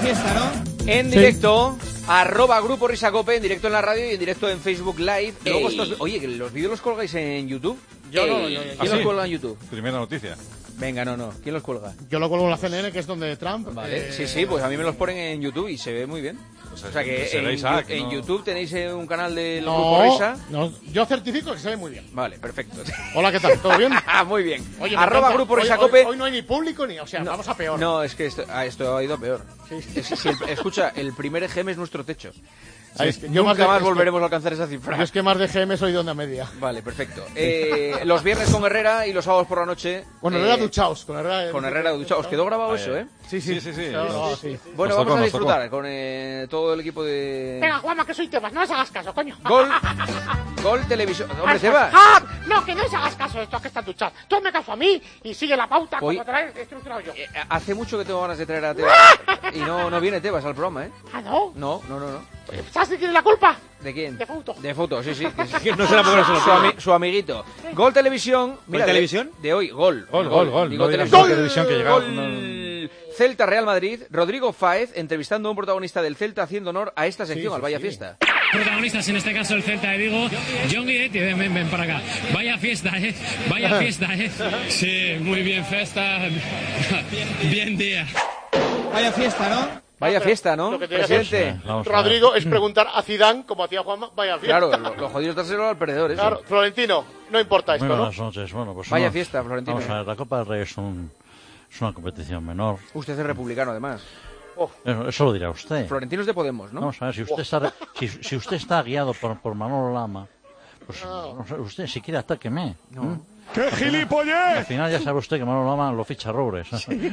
fiesta, ¿no? En directo, @Grupo Risa Cope, en directo en la radio y en directo en Facebook Live. Luego oye, que los vídeos los colgáis en YouTube. Yo no. ¿Quién los cuelga en YouTube? Primera noticia. Venga, no. ¿Quién los cuelga? Yo lo cuelgo en la CNN, que es donde Trump... Vale. Sí, pues a mí me los ponen en YouTube y se ve muy bien. O sea que en YouTube tenéis un canal del Grupo Risa. No, yo certifico que se ve muy bien. Vale, perfecto. Hola, ¿qué tal? ¿Todo bien? Muy bien. Oye, @Grupo Risa Cope. Hoy no hay ni público ni... O sea, vamos a peor. No, es que esto ha ido peor. Escucha, el primer EGM es nuestro techo. Nunca más volveremos a alcanzar esa cifra. Yo es que más de GM soy de onda media. Vale, perfecto. Los viernes con Herrera y los sábados por la noche. Con Herrera duchaos. Con Herrera duchaos. ¿Os quedó grabado eso, eh? Sí. Bueno, vamos a disfrutar con todo el equipo de... Venga, Juanma, que soy Tebas. No les hagas caso, coño. Gol televisión. Hombre, Tebas. No, que no les hagas caso de estos que están duchados. Tú hazme caso a mí y sigue la pauta como te la he estructurado yo. Hace mucho que tengo ganas de traer a Tebas. Y no viene Tebas al programa, ¿eh? ¿No? No. ¿Sabes de quién es la culpa? ¿De quién? De Fouto. De Fouto, sí. No se la pongo su amiguito. Gol Televisión. Mira, Televisión? De hoy, gol. Digo, televisión que llega. Gol. Celta Real Madrid. Rodrigo Fáez entrevistando a un protagonista del Celta haciendo honor a esta sección, al Vaya Fiesta. Protagonistas, en este caso el Celta de Vigo. John Guidetti, ven para acá. Vaya fiesta, Vaya fiesta, Sí, muy bien fiesta. Bien día. Vaya fiesta, ¿no? Vaya fiesta, ¿no, lo que presidente? Rodrigo es preguntar a Zidane, como hacía Juanma, vaya fiesta. Claro, lo jodido es dárselo al perdedor, eso. Claro, Florentino, no importa esto, Muy ¿no? buenas noches. Bueno, pues vaya fiesta, Florentino. Vamos a ver, la Copa del Rey es una competición menor. Usted es republicano, además. Eso lo dirá usted. Florentino es de Podemos, ¿no? Vamos a ver, si usted está guiado por Manolo Lama, pues usted si quiere atáqueme. No. ¡Qué gilipollez! Al final ya sabe usted que Manolo Lama lo ficha Roures.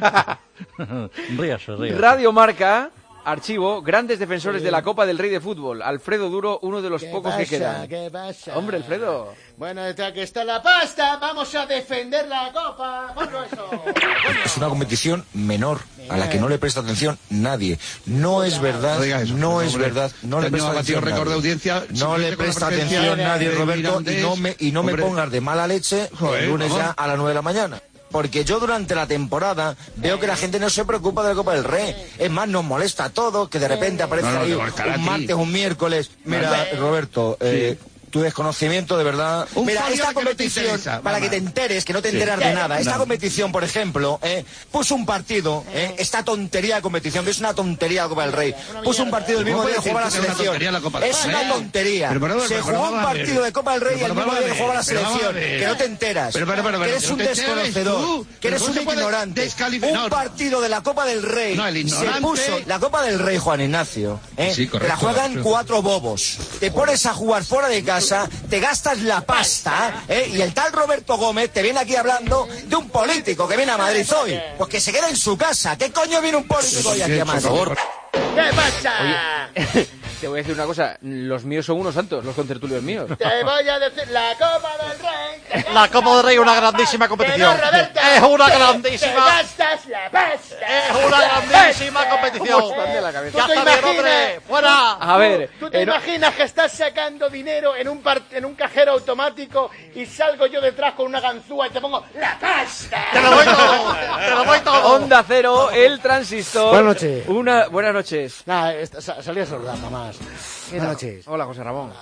Ríase. Radio Marca, archivo, grandes defensores de la Copa del Rey de Fútbol. Alfredo Duro, uno de los pocos que quedan. ¿Qué pasa? Hombre, Alfredo. Bueno, ya que está la pasta, vamos a defender la Copa. Ponlo eso. Es una competición menor, a la que no le presta atención nadie. No es verdad, no es verdad. No le presta atención récord de audiencia. No le presta atención nadie, Roberto, y no me pongas de mala leche el lunes ya a las 9 de la mañana. Porque yo durante la temporada veo que la gente no se preocupa de la Copa del Rey. Es más, nos molesta a todos que de repente aparece ahí un martes, un miércoles. Mira, Roberto, tu desconocimiento, de verdad. Mira, esta competición, para que te enteres, que no te enteras de nada, esta competición, por ejemplo, puso un partido, esta tontería de competición, que es una tontería la Copa del Rey, puso un partido el mismo día que jugaba la selección. Es una tontería. Se jugó un partido de Copa del Rey el mismo día que jugaba la selección, que no te enteras, que eres un desconocedor, que eres un ignorante. Un partido de la Copa del Rey se puso, la Copa del Rey, Juan Ignacio, te la juegan 4 bobos. Te pones a jugar fuera de casa, te gastas la pasta, y el tal Roberto Gómez te viene aquí hablando de un político que viene a Madrid hoy, pues que se quede en su casa. ¿Qué coño viene un político hoy aquí a Madrid? Por favor. ¿Qué pasa? Oye, te voy a decir una cosa, los míos son unos santos, los contertulios míos. Te voy a decir, la Copa del Rey. La Copa del Rey es una grandísima competición. No, Roberto, es una grandísima. Te gastas la pasta. Es una grandísima competición. Están de la cabeza. ¿Tú te imaginas? ¡Fuera! A ver, ¿Tú te imaginas que estás sacando dinero en un cajero automático y salgo yo detrás con una ganzúa y te pongo la pasta? ¡Te lo voy todo! Onda Cero, el transistor. Buenas noches. Buenas noches. Nada, salí a saludar, mamás. Buenas noches. Hola, José Ramón.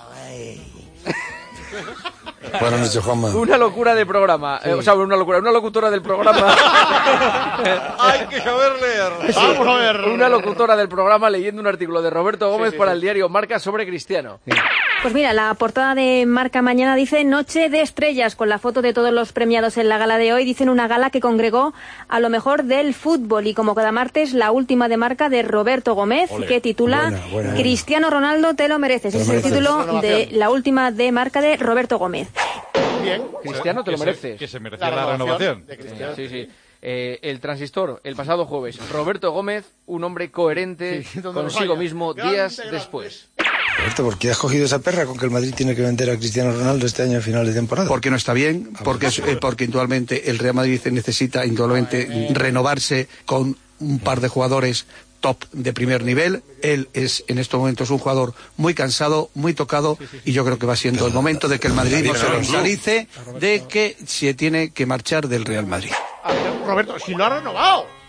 Buenas noches, Juanma. Una locura de programa. O sea, una locutora del programa. ¡Hay que saber leer! Vamos a ver. Una locutora del programa leyendo un artículo de Roberto Gómez para el diario Marca sobre Cristiano. Pues mira, la portada de Marca mañana dice Noche de Estrellas, con la foto de todos los premiados en la gala de hoy. Dicen una gala que congregó a lo mejor del fútbol, y como cada martes, la última de Marca de Roberto Gómez, que titula buena. Cristiano Ronaldo, te lo mereces. Ese es el título de la última de Marca de Roberto Gómez. Bien. Cristiano, te lo mereces. Que se merecía la renovación. Sí. El transistor, el pasado jueves. Roberto Gómez, un hombre coherente consigo mismo días después. Roberto, ¿por qué has cogido esa perra con que el Madrid tiene que vender a Cristiano Ronaldo este año a final de temporada? Porque no está bien, porque indudablemente el Real Madrid necesita indudablemente renovarse con un par de jugadores top de primer nivel. Él es en estos momentos un jugador muy cansado, muy tocado, y yo creo que va siendo el momento de que el Madrid se solidarice de que se tiene que marchar del Real Madrid. Roberto, si lo ha renovado.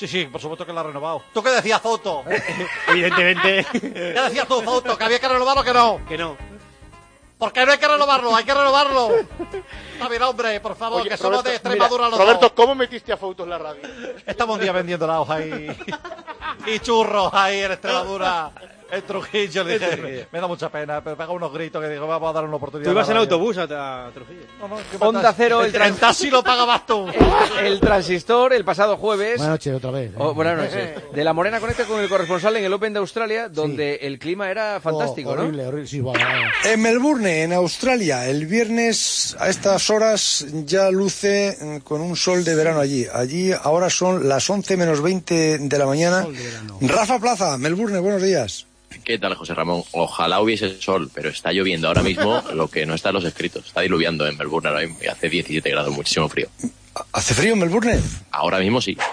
Sí, por supuesto que la ha renovado. ¿Tú qué decías, Fausto? Evidentemente. ¿Qué decías tú, Fausto? ¿Que había que renovarlo o que no? Que no. ¿Por qué no hay que renovarlo? ¡Hay que renovarlo! Está bien, hombre, por favor, Oye, que somos Roberto, de Extremadura los Roberto, dos. ¿cómo metiste a Fausto en la radio? Estamos un día vendiendo helados ahí. Y churros ahí en Extremadura. En Trujillo, le dije, me da mucha pena, pero pega unos gritos que digo, vamos a dar una oportunidad. Tú ibas a en la radio. autobús a Trujillo. Onda Cero, el taxi lo pagabas tú. El transistor, el pasado jueves. Buenas noches, otra vez. Buenas noches. De La Morena conecta con el corresponsal en el Open de Australia, donde el clima era fantástico, ¿no? Horrible, sí, bueno. En Melbourne, en Australia, el viernes a estas horas ya luce con un sol de verano allí. Allí ahora son las 11 menos 20 de la mañana. Rafa Plaza, Melbourne, buenos días. ¿Qué tal, José Ramón? Ojalá hubiese sol, pero está lloviendo ahora mismo lo que no está en los escritos. Está diluviando en Melbourne ahora mismo y hace 17 grados, muchísimo frío. ¿Hace frío en Melbourne? Ahora mismo sí.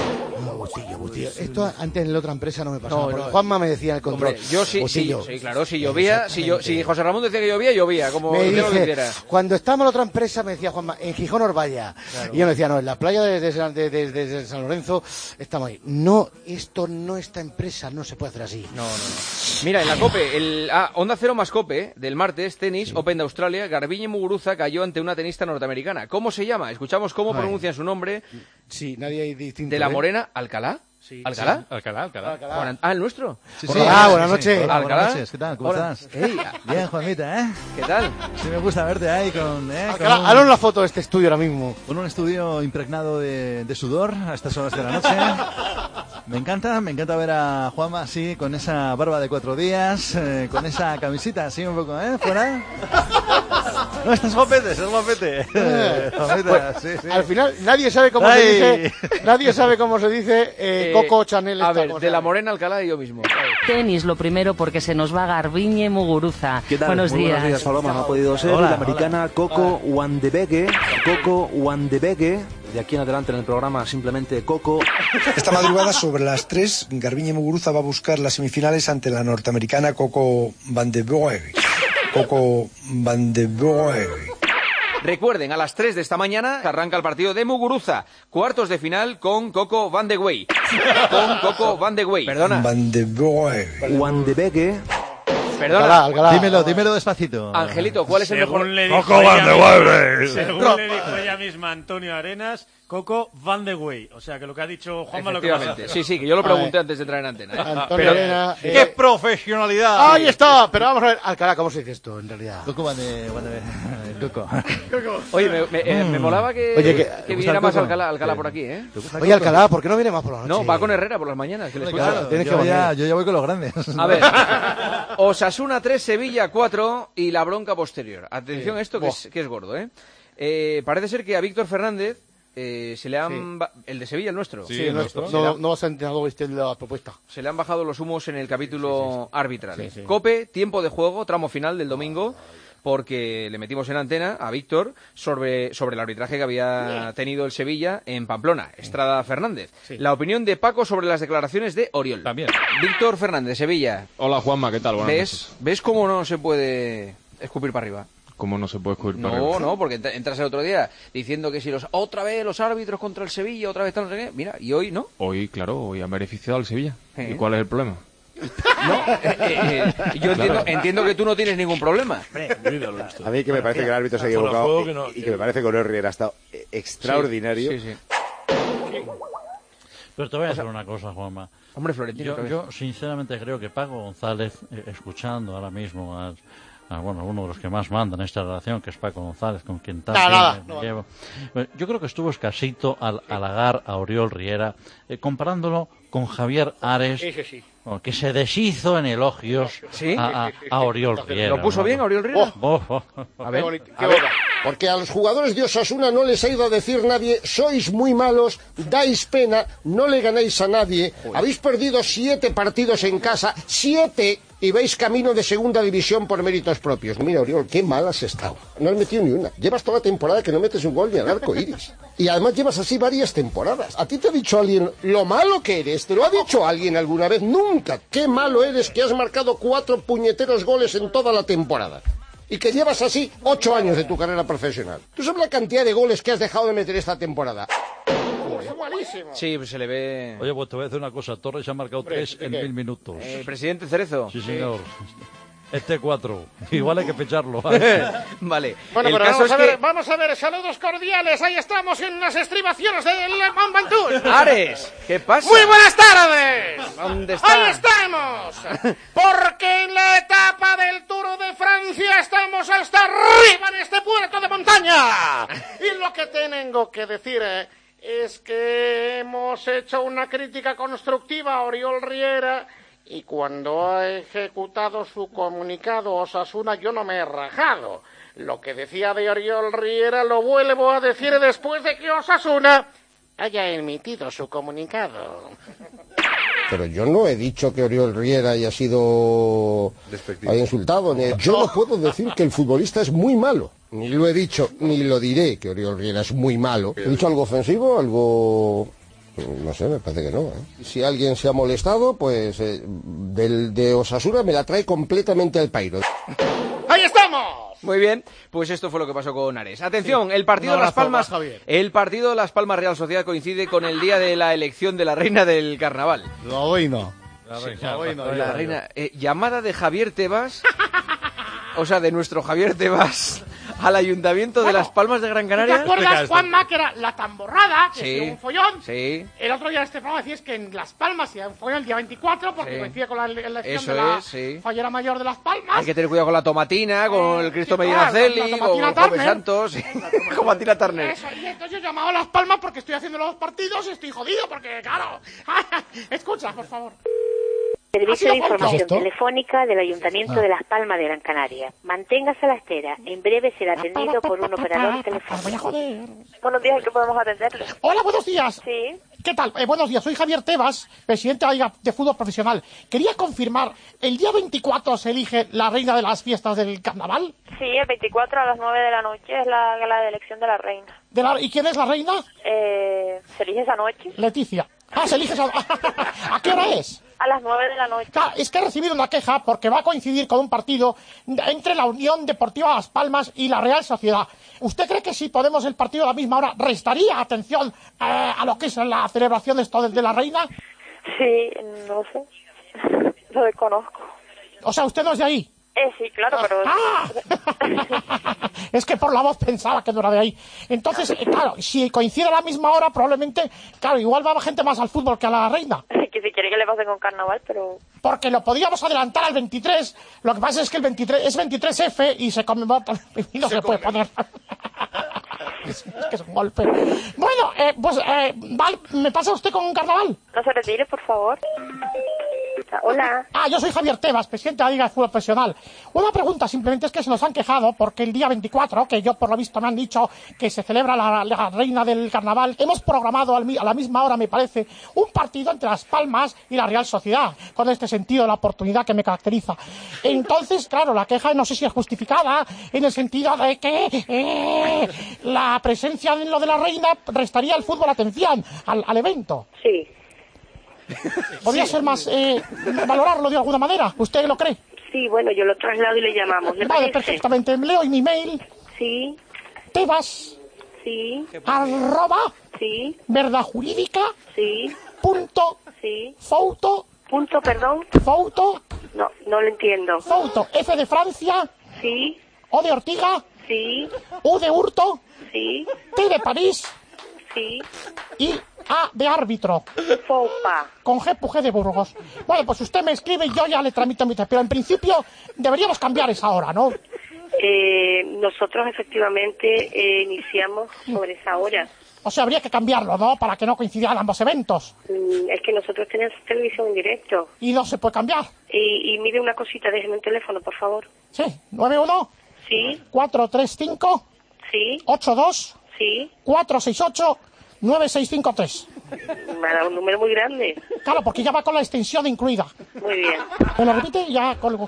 Esto antes en la otra empresa no me pasaba. No, porque no. Juanma me decía en el control. Hombre, yo sí, Botillo. sí, claro, si llovía, si José Ramón decía que llovía, como Me yo lo dice, hiciera. cuando estábamos en la otra empresa, me decía Juanma, en Gijón Orballa. Claro. Y yo me decía, no, en la playa de San Lorenzo estamos ahí. No, esto no, esta empresa no se puede hacer así. No. Mira, en la COPE, Onda Cero más COPE del martes, tenis, Open de Australia, Garbiñe Muguruza cayó ante una tenista norteamericana. ¿Cómo se llama? Escuchamos cómo pronuncian su nombre. Sí, nadie hay distinto. De la Morena, ¿Alcalá? Sí. ¿Alcalá? Sí. Alcalá. Juan- ¿el nuestro? Sí. Hola, buenas noches. Hola, Alcalá. buenas noches, ¿qué tal? ¿Cómo Hola. estás? Ey, Bien, Juanmita, ¿eh? ¿qué tal? Sí me gusta verte ahí con Alcalá, haznos la foto de este estudio ahora mismo. con un estudio impregnado de sudor a estas horas de la noche. Me encanta ver a Juanma así, con esa barba de 4 días, con esa camisita así un poco, fuera. No, estás guapete, estás guapete. Juanmita, sí. Al final, nadie sabe cómo se dice Coco Chanel. A esta, ver, ¿cómo de se la llama? Morena, Alcalá y yo mismo. Tenis, lo primero, porque se nos va Garbiñe Muguruza. Buenos días. Buenos días, Paloma. No ha podido ser. Hola, la americana Coco Wandebeke. De aquí en adelante en el programa simplemente Coco. Esta madrugada sobre las 3, Garbiñe Muguruza va a buscar las semifinales ante la norteamericana Coco Vandeweghe. Recuerden, a las 3 de esta mañana arranca el partido de Muguruza. Cuartos de final con Coco Vandeweghe. Perdona. Wandebeke. Perdona. Alcalá. Dímelo despacito. Angelito, ¿cuál es el mejor? Según le dijo ella misma Antonio Arenas, Coco Van de Wey. O sea, que lo que ha dicho Juanma lo que pasa. Efectivamente. Sí, que yo lo pregunté antes de entrar en antena. Antonio Arena, ¡Qué profesionalidad! ahí está, pero vamos a ver, Alcalá, ¿cómo se dice esto en realidad? Coco Coco. Oye, me molaba que, Oye, que viniera más Alcalá por aquí, ¿eh? Oye, Alcalá, ¿por qué no viene más por la noche? No, va con Herrera por las mañanas. Que le Claro, tienes que Yo venir. ya voy con los grandes. A ver, Osasuna 3, Sevilla 4 y la bronca posterior. Atención a esto que es gordo, ¿eh? Parece ser que a Víctor Fernández se le han... El de Sevilla, el nuestro. Sí, nuestro. No vas a entrenador este de la propuesta. Se le han bajado los humos en el capítulo arbitral. COPE, tiempo de juego, tramo final del domingo, porque le metimos en antena a Víctor sobre el arbitraje que había tenido el Sevilla en Pamplona, Estrada Fernández. La opinión de Paco sobre las declaraciones de Oriol. También. Víctor Fernández, Sevilla. Hola Juanma, ¿qué tal? Buenas noches. ¿Ves cómo no se puede escupir para arriba? ¿Cómo no se puede escupir para arriba? No, porque entras el otro día diciendo que si otra vez los árbitros contra el Sevilla, otra vez tal, no sé qué. Mira, y hoy no. Hoy han beneficiado al Sevilla. Sí. ¿Y cuál es el problema? Yo entiendo que tú no tienes ningún problema. A mí que me parece que el árbitro se ha equivocado y que me parece que Oriol Riera ha estado extraordinario. Sí. Pero te voy a decir una cosa, Juanma. Hombre, Florentino. Yo sinceramente creo que Paco González, escuchando ahora mismo a uno de los que más manda en esta relación, que es Paco González, con quien también me llevo. Bueno, yo creo que estuvo escasito al halagar a Oriol Riera, comparándolo con Javier Ares, que se deshizo en elogios a Oriol Riera. ¿Lo puso bien a Oriol Riera? A ver, porque a los jugadores de Osasuna no les ha ido a decir nadie, sois muy malos, dais pena, no le ganáis a nadie, habéis perdido 7 partidos en casa, 7, y vais camino de segunda división por méritos propios. Mira, Oriol, qué mal has estado. No has metido ni una. Llevas toda la temporada que no metes un gol ni al arco iris. Y además llevas así varias temporadas. ¿A ti te ha dicho alguien lo malo que eres? ¿Te lo ha dicho alguien alguna vez? Nunca. Qué malo eres que has marcado 4 puñeteros goles en toda la temporada. Y que llevas así 8 años de tu carrera profesional. ¿Tú sabes la cantidad de goles que has dejado de meter esta temporada? es malísimo. Sí, pues se le ve... Oye, pues te voy a decir una cosa. Torres ha marcado 3 en 1000 minutos. ¿Presidente Cerezo? Sí, señor. 4. Igual hay que ficharlo. Vale. Bueno, el pero caso vamos a ver, saludos cordiales. Ahí estamos en las estribaciones del Mont Ventoux. Ares, ¿qué pasa? Muy buenas tardes. ¿Dónde está? Ahí estamos. Porque en la etapa del Tour de Francia estamos hasta arriba en este puerto de montaña. Y lo que tengo que decir es que hemos hecho una crítica constructiva a Oriol Riera. Y cuando ha ejecutado su comunicado Osasuna, yo no me he rajado. Lo que decía de Oriol Riera lo vuelvo a decir después de que Osasuna haya emitido su comunicado. Pero yo no he dicho que Oriol Riera haya sido... haya insultado. Yo no puedo decir que el futbolista es muy malo. Ni lo he dicho, ni lo diré que Oriol Riera es muy malo. ¿He dicho algo ofensivo? ¿Algo...? No sé, me parece que no, Si alguien se ha molestado, pues de Osasuna me la trae completamente al pairo. ¡Ahí estamos! Muy bien, pues esto fue lo que pasó con Ares. Atención, el partido de Las Palmas, el partido de Las Palmas Real Sociedad coincide con el día de la elección de la reina del carnaval. La reina. Llamada de Javier Tebas, o sea, de nuestro Javier Tebas, al Ayuntamiento de Las Palmas de Gran Canaria. ¿Te acuerdas, Juanma, que era la tamborrada, que es un follón? Sí. El otro día este programa decías que en Las Palmas era un follón el día 24, porque coincide con la elección de la fallera mayor de Las Palmas. Hay que tener cuidado con la tomatina, con el Cristo Medinaceli, con Jueves Santos, con Matina Turner. Eso, y entonces yo he llamado a Las Palmas porque estoy haciendo los partidos y estoy jodido, porque claro. Escucha, por favor. Servicio de información telefónica del Ayuntamiento de Las Palmas de Gran Canaria. Manténgase a la espera. En breve será atendido por un operador telefónico. Buenos días, ¿en qué podemos atenderle? Hola, buenos días. Sí. ¿Qué tal? Buenos días, soy Javier Tebas, presidente de la Liga de Fútbol Profesional. Quería confirmar, ¿el día 24 se elige la reina de las fiestas del carnaval? Sí, el 24 a las 9 de la noche es la gala de elección de la reina. ¿Y quién es la reina? Se elige esa noche. Leticia. Se elige esa... ¿A qué hora es? A las 9 de la noche. Claro, es que he recibido una queja porque va a coincidir con un partido entre la Unión Deportiva Las Palmas y la Real Sociedad. ¿Usted cree que si ponemos el partido a la misma hora restaría atención a lo que es la celebración de la reina? Sí, no sé. Lo desconozco. O sea, ¿usted no es de ahí? Sí, claro, pero... Es que por la voz pensaba que no era de ahí. Entonces, claro, si coincide a la misma hora, probablemente, claro, igual va gente más al fútbol que a la reina. Que si quiere que le pase con carnaval, pero... Porque lo podíamos adelantar al 23, lo que pasa es que el 23 es 23F y se conmemora y no se puede poner. Es que es un golpe. Bueno, Val, ¿me pasa usted con un carnaval? No se retire, por favor. Hola. Yo soy Javier Tebas, presidente de la Liga de Fútbol Profesional. Una pregunta simplemente es que se nos han quejado porque el día 24, que yo por lo visto me han dicho que se celebra la reina del carnaval, hemos programado a la misma hora, me parece, un partido entre Las Palmas y la Real Sociedad, con este sentido, la oportunidad que me caracteriza. Entonces, claro, la queja no sé si es justificada en el sentido de que la presencia en lo de la reina restaría al fútbol atención al evento. Sí. ¿Podría ser más, valorarlo de alguna manera? ¿Usted lo cree? Sí, bueno, yo lo traslado y le llamamos. Vale, perfectamente. Leo en mi mail. Sí. Tebas. Sí. @ Sí. Verdad jurídica. Sí. Punto. Sí. Foto. Punto, perdón. Foto. No lo entiendo. Foto. F de Francia. Sí. O de Ortiga. Sí. U de Hurto. Sí. T de París. Sí. Y A de árbitro. Fopa. Con G de Burgos. Bueno, pues usted me escribe y yo ya le tramito mi... Pero en principio deberíamos cambiar esa hora, ¿no? Nosotros efectivamente iniciamos sobre esa hora. O sea, habría que cambiarlo, ¿no? Para que no coincidan ambos eventos. Es que nosotros tenemos televisión en directo. ¿Y no se puede cambiar? Y mire una cosita, déjeme un teléfono, por favor. Sí, 91. Sí. 435. Sí. 82. Sí. 468. 9653. Me ha dado un número muy grande. Claro, porque ya va con la extensión incluida. Muy bien. ¿Me lo repite? Ya colgo.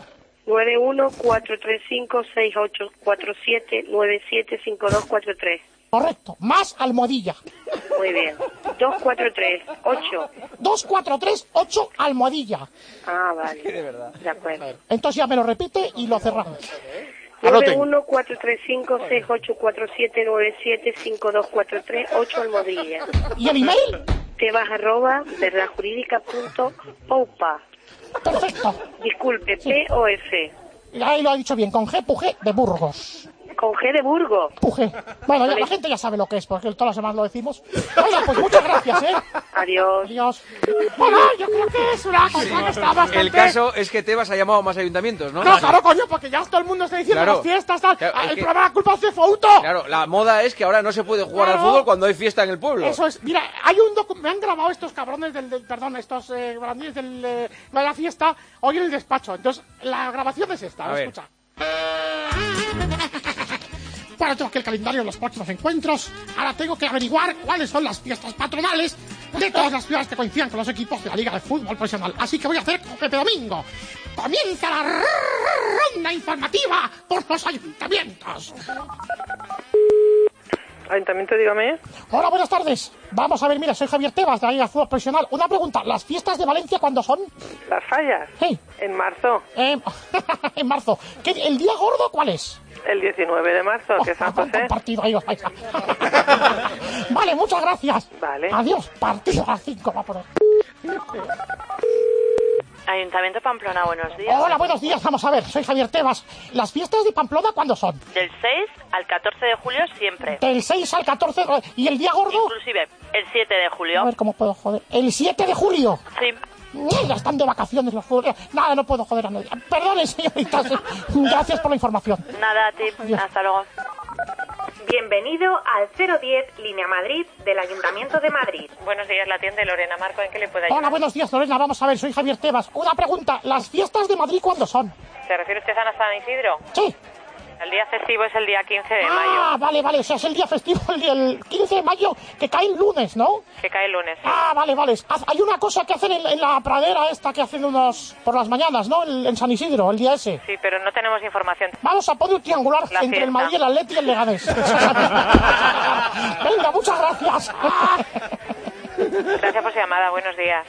91-435-6847-975243. Correcto. Más almohadilla. Muy bien. 2438. 2438 almohadilla. Vale. De verdad. De acuerdo. Entonces ya me lo repite y lo cerramos. Anoten. 914356847975243 Almohadilla. ¿Y el email? Tebas@verdadjurídica.oupa. Perfecto. Disculpe, Sí. POF. Ahí lo ha dicho bien, con G, Pujé de Burgos. Con G de Burgos. Pujé. Bueno, ya, la gente ya sabe lo que es, porque todas las semanas lo decimos. Oiga, pues muchas gracias, ¿eh? Adiós. Adiós. Bueno, yo creo que es una cosa que está bastante... El caso es que Tebas ha llamado a más ayuntamientos, ¿no? No, claro, coño, porque ya todo el mundo está diciendo Claro. las fiestas, tal. Claro, es El que- programa La culpa es de Fouto. Claro, la moda es que ahora no se puede jugar Claro. al fútbol cuando hay fiesta en el pueblo. Eso es. Mira, hay un me han grabado estos cabrones perdón, estos brandines de la fiesta hoy en el despacho. Entonces, la grabación es esta. A ver. Escucha. Bueno, tengo aquí el calendario de los próximos encuentros. Ahora tengo que averiguar cuáles son las fiestas patronales de todas las ciudades que coincidan con los equipos de la Liga de Fútbol Profesional. Así que voy a hacer como Pepe Domingo. Comienza la ronda informativa por los ayuntamientos. Ayuntamiento, dígame. Hola, buenas tardes. Vamos a ver, mira, soy Javier Tebas, de la Liga de Fútbol Profesional. Una pregunta, ¿las fiestas de Valencia cuándo son? ¿Las fallas? Sí. En marzo. En marzo. ¿El día gordo cuál es? El 19 de marzo, que es San José. Partido, ahí os vais a... Vale, muchas gracias. Vale. Adiós, partido a las 5 va a poner. Ayuntamiento Pamplona, buenos días. Hola, buenos días, vamos a ver, soy Javier Tebas. ¿Las fiestas de Pamplona cuándo son? Del 6 al 14 de julio siempre. Del 6 al 14, ¿y el día gordo? Inclusive el 7 de julio. A ver cómo puedo joder. ¿El 7 de julio? Sí. Ya están de vacaciones los futbolistas. Nada, no puedo joder a nadie. Perdone, señoritas. Gracias por la información. Nada, a ti. Hasta luego. Bienvenido al 010 Línea Madrid del Ayuntamiento de Madrid. Buenos días, la tienda de Lorena Marco, ¿en qué le puedo ayudar? Hola, buenos días, Lorena. Vamos a ver, soy Javier Tebas. Una pregunta, ¿las fiestas de Madrid cuándo son? ¿Se refiere usted a San Isidro? Sí. El día festivo es el día 15 de mayo. Ah, vale, o sea, es el día festivo, el 15 de mayo, que cae el lunes, ¿no? Que cae el lunes. Sí. Ah, vale. Hay una cosa que hacen en la pradera esta que hacen unos por las mañanas, ¿no? En San Isidro, el día ese. Sí, pero no tenemos información. Vamos a poner un triangular La entre fiesta. el Madrid, el Atleti y el Leganés. Venga, muchas gracias. Gracias por su llamada, buenos días.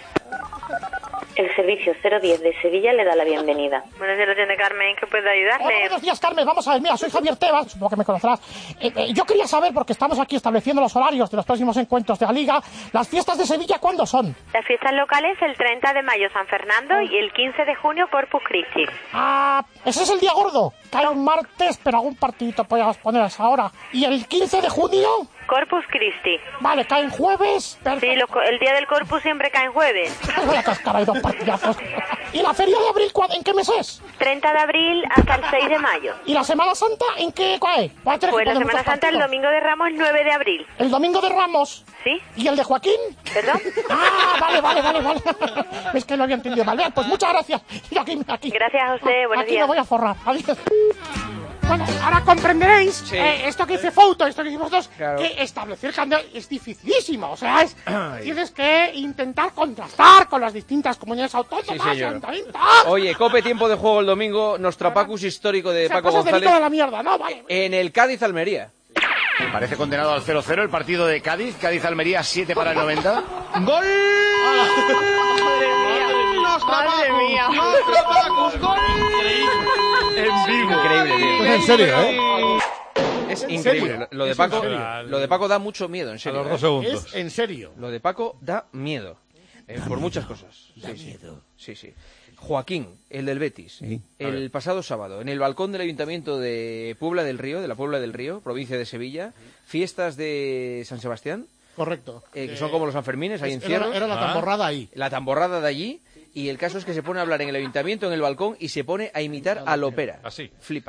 El servicio 010 de Sevilla le da la bienvenida. Buenos días, la tienda Carmen, ¿qué puedo ayudarle? Hola, buenos días, Carmen. Vamos a ver, mira, soy Javier Tebas, supongo que me conocerás. Yo quería saber, porque estamos aquí estableciendo los horarios de los próximos encuentros de la Liga, ¿las fiestas de Sevilla cuándo son? Las fiestas locales el 30 de mayo San Fernando y el 15 de junio Corpus Christi. Ah, ese es el día gordo. Cae un martes, pero algún partidito podríamos poner a esa hora. ¿Y el 15 de junio? Corpus Christi. Vale, cae en jueves. Sí, el día del Corpus siempre cae en jueves. Voy a cascar, hay dos partidazos. ¿Y la Feria de Abril en qué mes es? 30 de abril hasta el 6 de mayo. ¿Y la Semana Santa en qué cae? Pues la Semana Santa el Domingo de Ramos 9 de abril. ¿El Domingo de Ramos? Sí. ¿Y el de Joaquín? ¿Perdón? Ah, vale. Es que lo había entendido mal. Bien, pues muchas gracias. Yo aquí. Gracias a usted, buenos aquí días. me voy a forrar. Adiós. Bueno, ahora comprenderéis esto que dice Fouto, esto que decimos vosotros, Claro. que establecer calendario es dificilísimo. O sea, tienes que intentar contrastar con las distintas comunidades autónomas. Sí, señor. ayuntamientos. Oye, Cope, tiempo de juego el domingo, Nostrapacus histórico de O sea, Paco cosas de González Nico de la mierda, ¿no? Vale. en el Cádiz-Almería. Parece condenado al 0-0 el partido de Cádiz. Cádiz-Almería 7 para el 90. ¡Gol! Madre mía. ¡Gol! En vivo. Increíble, tío. Es en serio, ¿eh? Es ¿En increíble. serio? Lo de ¿Es en Paco, serio? lo de Paco da mucho miedo, en serio. A los 2 segundos. Es en serio. Lo de Paco da miedo. Por muchas cosas. Sí. Joaquín, el del Betis, el pasado sábado, en el balcón del Ayuntamiento de Puebla del Río, de la Puebla del Río, provincia de Sevilla, fiestas de San Sebastián. Correcto. Que son como los Sanfermines, ahí en Cierro. Era la tamborrada ahí. La tamborrada de allí. Y el caso es que se pone a hablar en el Ayuntamiento, en el balcón, y se pone a imitar a Lopera. Así. Flipa.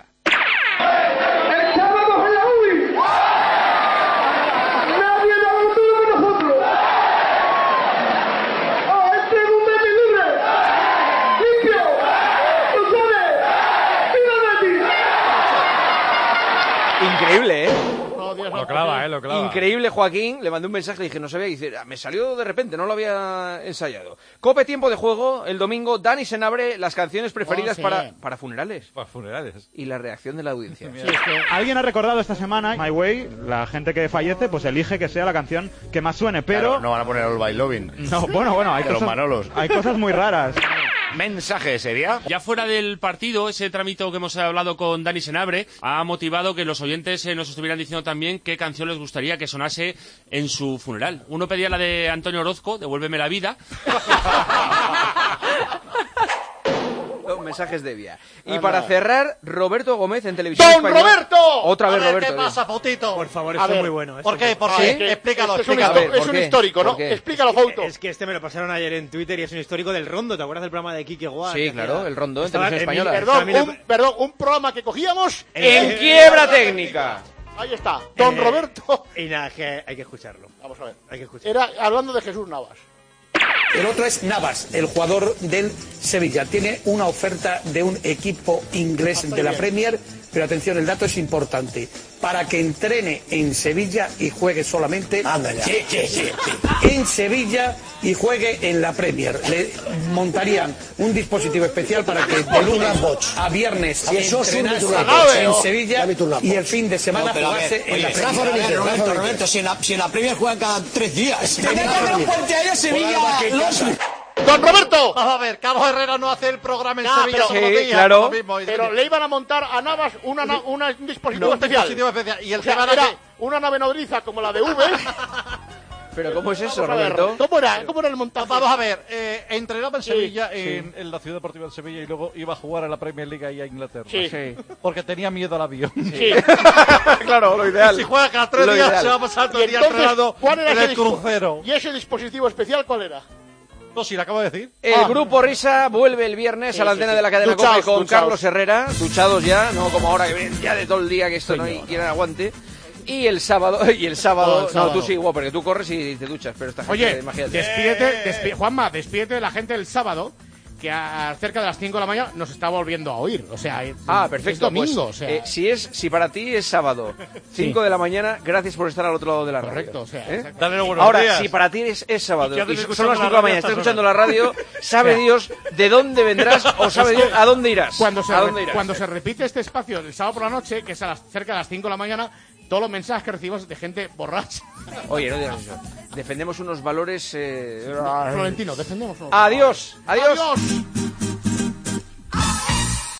Increíble, ¿eh? Lo clava, lo clava. Increíble, Joaquín. Le mandé un mensaje, le dije, no sabía. Y dice, me salió de repente, no lo había ensayado. Cope, tiempo de juego. El domingo, Dani Senabre, las canciones preferidas sí. para funerales. Para funerales. Y la reacción de la audiencia. Alguien ha recordado esta semana My Way, la gente que fallece pues elige que sea la canción que más suene, pero Claro, no van a poner All by Loving. no, bueno, hay De los cosas, Manolos. hay cosas muy raras. Mensaje, Sevilla. Ya fuera del partido, ese trámite que hemos hablado con Dani Senabre ha motivado que los oyentes nos estuvieran diciendo también qué canción les gustaría que sonase en su funeral. Uno pedía la de Antonio Orozco, Devuélveme la vida. Los mensajes de Vía. Y para cerrar, Roberto Gómez en Televisión ¡Don Española. Roberto! Otra vez A ver, Roberto. ¿qué pasa, Fautito? Por favor, A esto ver, es muy bueno. ¿Por qué? ¿Por qué? Explícalo, explícalo. Es un histórico, ¿no? Explícalo, Fauto. Es que este me lo pasaron ayer en Twitter y es un histórico del Rondo. ¿Te acuerdas del programa de Quique Guas? Sí, claro, el Rondo en Estaba Televisión en Española. Perdón, un programa que cogíamos En quiebra técnica. Ahí está, Don Roberto. Y nada, que hay que escucharlo. Vamos a ver. Hay que escucharlo. Era hablando de Jesús Navas. El otro es Navas, el jugador del Sevilla. Tiene una oferta de un equipo inglés de la Premier, pero atención, el dato es importante. Para que entrene en Sevilla y juegue solamente en Sevilla y juegue en la Premier. Le montarían un dispositivo especial para que de lunes a viernes entrenase en Sevilla y el fin de semana jugase en la Premier. Roberto, si en la Premier juegan cada 3 días. ¡Don Roberto! Vamos a ver, Carlos Herrera no hace el programa en Sevilla pero, todos los días. claro. Lo mismo, Pero le iban a montar a Navas un dispositivo especial. Y el O sea, tema era era que... una nave nodriza como la de V. ¿Pero cómo es eso, Vamos a ver, Roberto? ¿Cómo era el montaje? Vamos a ver, entrenaba en Sí, Sevilla, en la Ciudad Deportiva de Sevilla, y luego iba a jugar a la Premier League ahí a Inglaterra. Sí. Porque tenía miedo al avión. Sí. Claro, lo ideal. Si juega cada 3 Lo días, ideal. se va a pasar todo Y el día entonces, entrenado ¿cuál era en ese el crucero. ¿Y ese dispositivo especial cuál era? No, si lo acabo de decir. El grupo Risa vuelve el viernes a la antena de la cadena Duchaos, COPE con duchaos. Carlos Herrera, duchados ya, no como ahora que vienen ya de todo el día que esto no hay quien aguante. Y el sábado, no, tú sí, igual, porque tú corres y te duchas, pero esta gente, Oye, imagínate. despídete, Juanma, despídete de la gente del sábado, que cerca de las 5 de la mañana nos está volviendo a oír. O sea, Perfecto. es domingo. Pues, o sea. si para ti es sábado, 5 de la mañana, gracias por estar al otro lado de la radio. Correcto, o sea, exacto. Dale los buenos Ahora, días. si para ti es sábado ¿Y qué haces y son escuchando las 5 de la la radio mañana, a estás estas escuchando la radio, sabe Dios de dónde vendrás o sabe Dios a dónde irás. Cuando ¿A se repite este espacio el sábado por la noche, que es cerca de las 5 de la mañana, todos los mensajes que recibimos de gente borracha. Oye, no digas eso. Defendemos unos valores... Florentino, defendemos unos Adiós. Adiós.